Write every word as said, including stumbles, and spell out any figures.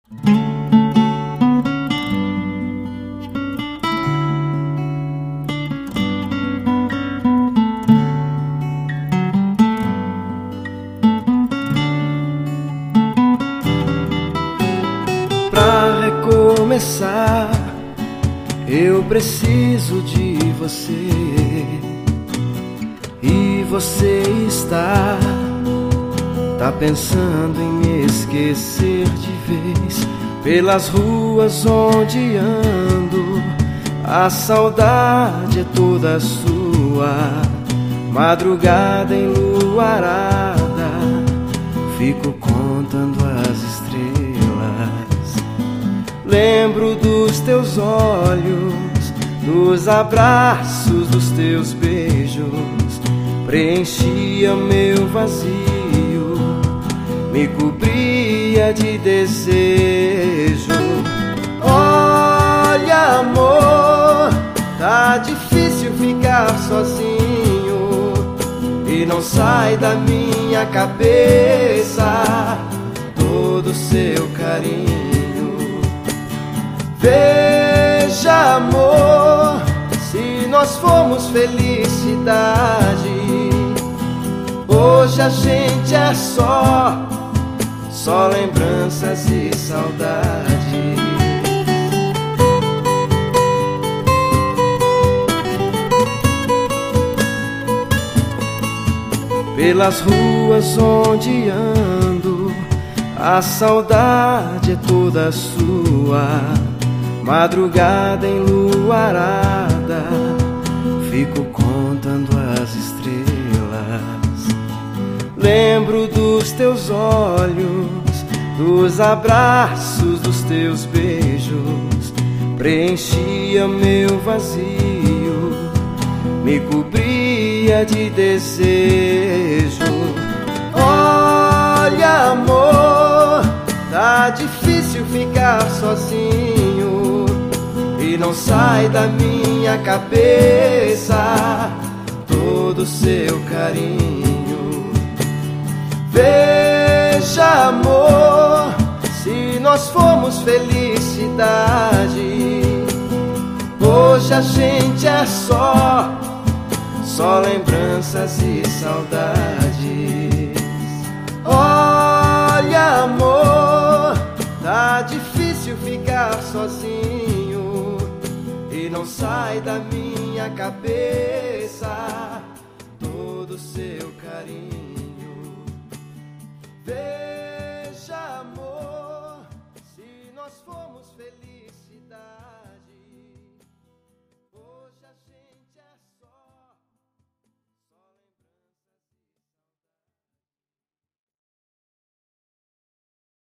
Pra recomeçar, eu preciso de você. E você está Tá pensando em me esquecer de vez. Pelas ruas onde ando, a saudade é toda sua. Madrugada enluarada, fico contando as estrelas. Lembro dos teus olhos, dos abraços, dos teus beijos. Preenchia meu vazio, me cobria de desejo. Olha, amor, tá difícil ficar sozinho e não sai da minha cabeça todo seu carinho. Veja, amor, se nós fomos felicidade, hoje a gente é só Só lembranças e saudade. Pelas ruas onde ando, a saudade é toda sua. Madrugada enluarada, fico contando as estrelas. Lembro dos teus olhos, dos abraços, dos teus beijos. Preenchia meu vazio, me cobria de desejo. Olha, amor, tá difícil ficar sozinho e não sai da minha cabeça todo seu carinho. Veja, amor, se nós fomos felicidade, hoje a gente é só Só lembranças e saudades. Olha, amor, tá difícil ficar sozinho e não sai da minha cabeça todo seu carinho. Vê